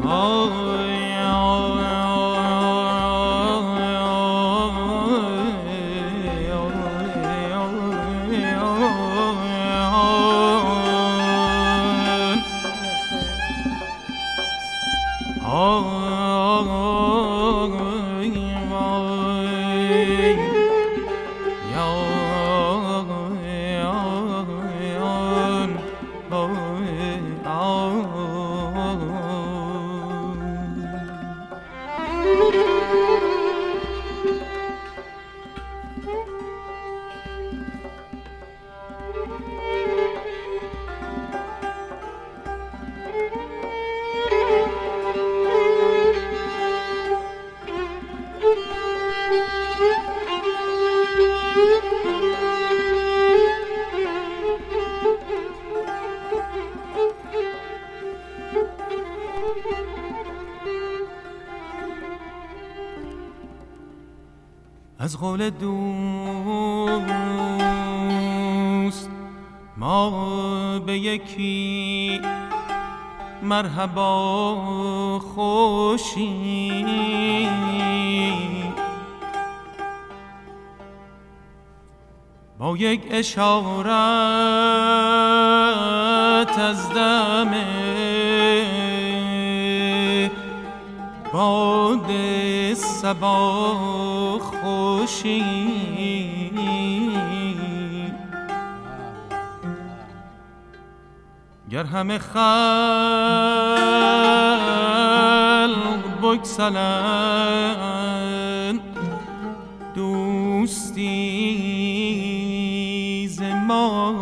از قول دوست ما به یکی مرحبا خوشی، با یک اشارت از دم باد صبا خوشی، گر همه خلق بگسلند دوستی ز ما،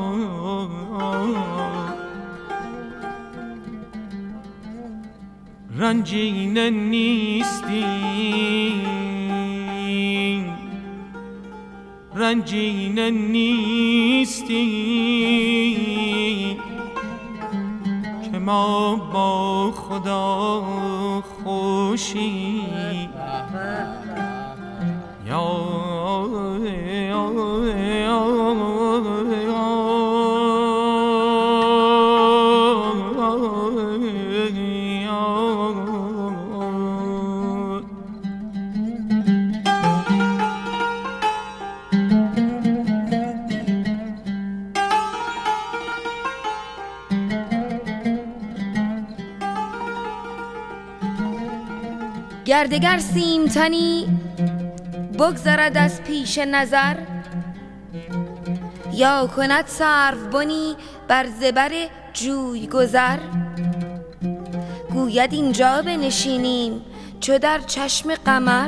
رنجینه نیستی، رنجینه نیستی که ما با خدا خوشی. گردگر سیمتنی بگذرد از پیش نظر، یا کند سروبنی بر زبر جوی گذر. گوید اینجا بنشینیم چو در چشم قمر،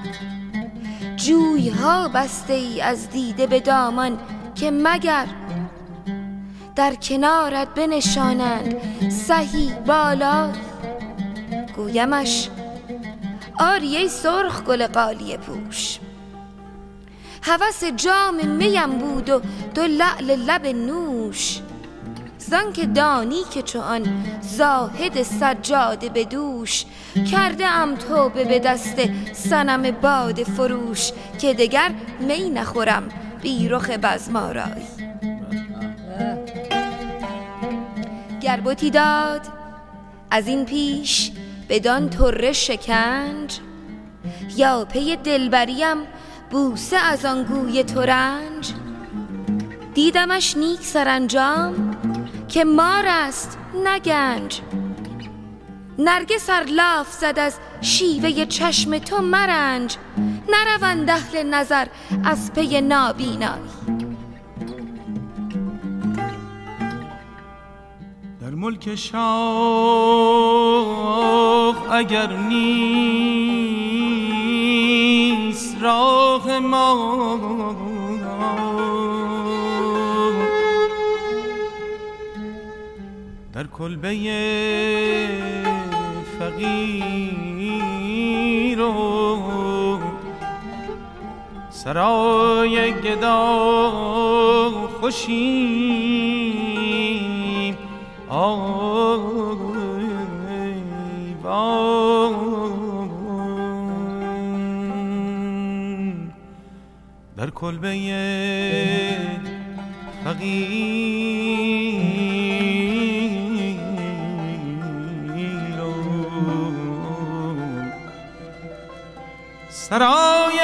جویها بسته ای از دیده به دامان که مگر در کنارت بنشانند سهی بالا. گویمش آری ای سرخ گل قالیه پوش، هوس جام میم بود و دو لعل لب نوش. زان که دانی که چو آن زاهد سجاده به دوش، کرده ام توبه به دست صنم باده فروش. که دگر می نخورم بی رخ بزم‌آرای. گر بتی داد از این پیش بدان طره شکنج، یا پی دلبریم بوسه از آن گوی ترنج. دیدمش نیک سرانجام که مار است نه گنج. نرگس ار لاف زد از شیوه چشم تو مرنج، نروند اهل نظر از پی نابینایی. در ملک شاه اگر نیست راه ما، در کلبه فقیر و سرای گدا خوشیم. در کلبه فقیر سرای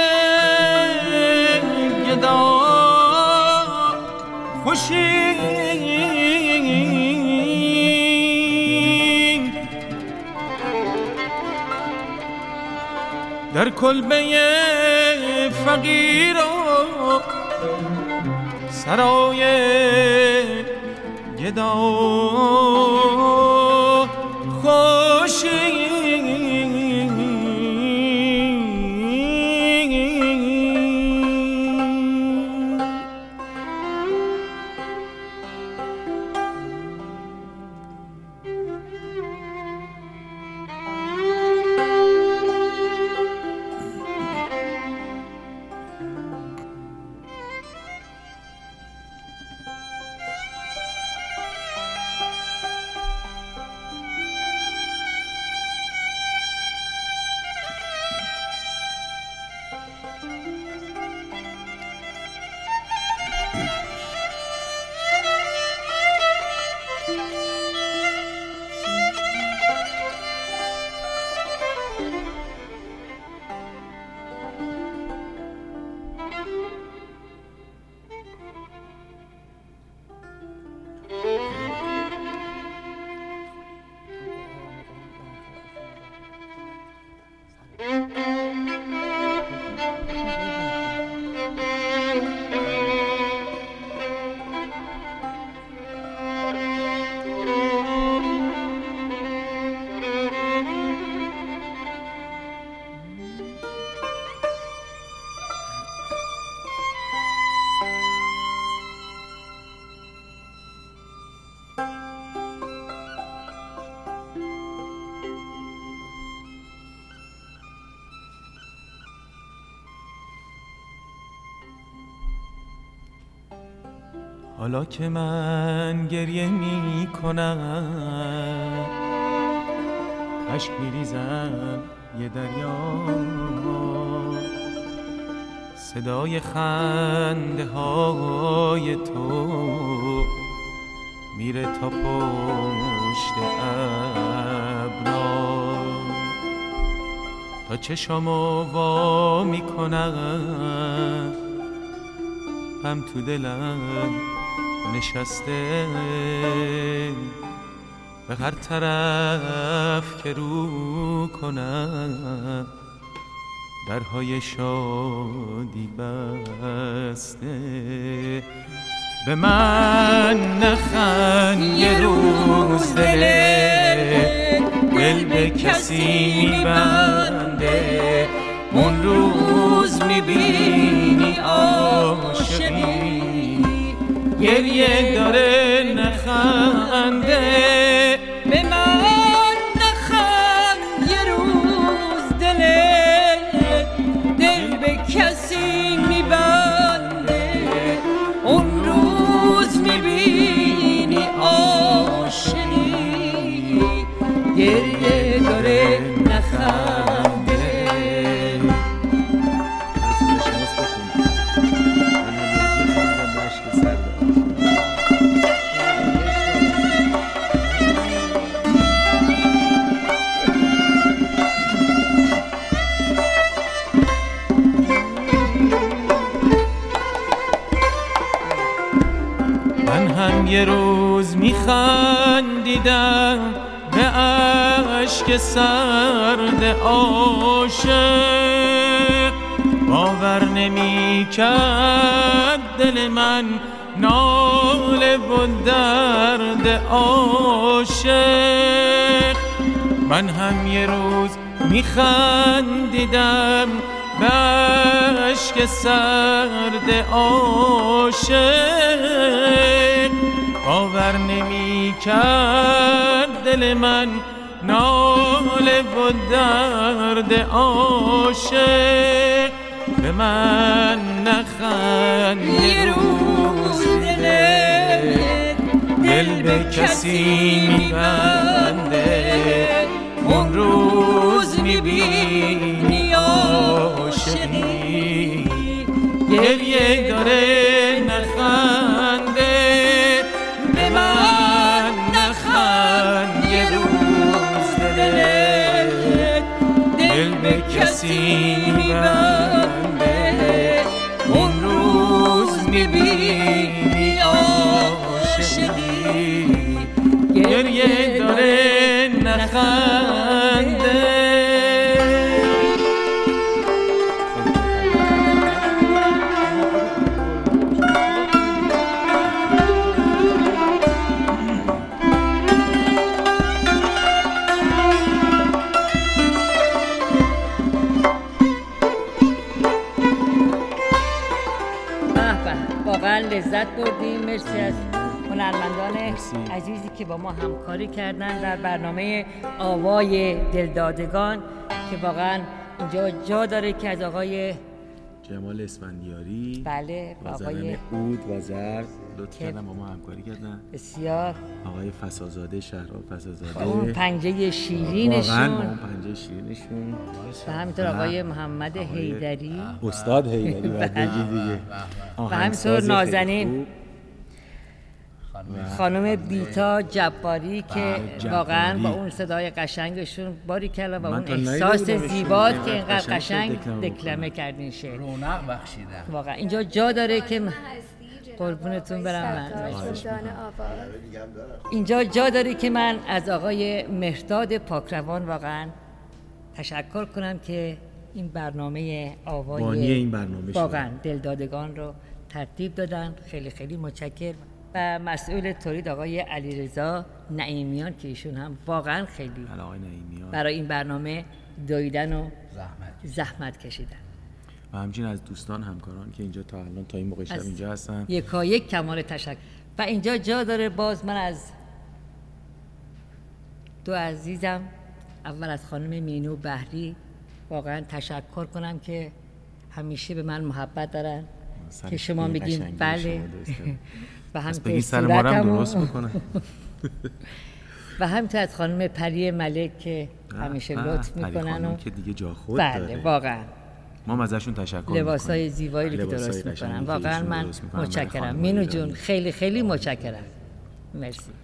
گدا خوشی در کلبه فقیر و سرای گدا خوشی حالا که من گریه می کنم اشک می ریزم یه دریا صدای خنده های تو میره تا پشت ابرا تا چشامو وا می کنم هم تو دلم نشسته به هر طرف که رو کنم درهای شادی بسته به من نخند یه روز دل به کسی میبنده اون روز میبینی عاشقی گریه داره نخنده به من نخند یه روز دل به کسی میبنده اون روز میبینی عاشقی گریه داره نخنده یه روز میخندیدم به اشک سرد عاشق باور نمی‌کرد دل من ناله و درد عاشق من هم یه روز میخندیدم به اشک سرد عاشق باور نمی کرد دل من ناله و درد عاشق به من نخند یه روز دل به کسی میبنده اون روز میبینی عاشقی گریه داره نخنده به من نخند یه روز دل به کسی کسی میبنده اون روز میبینی عاشقی گریه داره نخنده. واقعا لذت بردیم. مرسی از هنرمندان عزیزی که با ما همکاری کردن در برنامه آوای دلدادگان که واقعا اینجا جا داره که از آقای جمال اسفندیاری بله آقای عود و زرد لطف کردن با ما همکاری کردن. بسیار آقای فسازاده شهرام فسازاده اون پنجه شیرینشون واقعا اون پنجه شیرینشون و همینطور آقای محمد حیدری استاد حیدری بعد بگی دیگه و همینطور نازنین خانم بیتا جباری که واقعا با اون صدای قشنگشون باریکلا و اون احساس زیبات که اینقدر قشنگ دکلمه کردین شعر رونق بخشیدن. واقعا اینجا جا داره که قربونتون برم من اینجا جا داره که من از آقای مهرداد پاکروان واقعا تشکر کنم که این برنامه آوای بانی این برنامه واقعا دلدادگان رو ترتیب دادن. خیلی خیلی متشکرم. و مسئول تولید آقای علیرضا نعیمیان که ایشون هم واقعا خیلی برای این برنامه دویدن و زحمت کشیدن و همچنین از دوستان همکاران که اینجا تا الان تا این موقع شب اینجا هستن یکایک کمال تشکر. و اینجا جا داره باز من از دو عزیزم، اول از خانم مینو بحری واقعا تشکر کنم که همیشه به من محبت دارن که شما میگین بله و همینطور صورتمو و همینطور از خانم پری ملک که همیشه لطف میکنن و که دیگه جا خود بله داره. واقعا ما ازشون تشکر میکنیم. لباسای زیبایی رو که درست میکنن واقعا من متشکرم. مینو جون خیلی خیلی متشکرم. مرسی.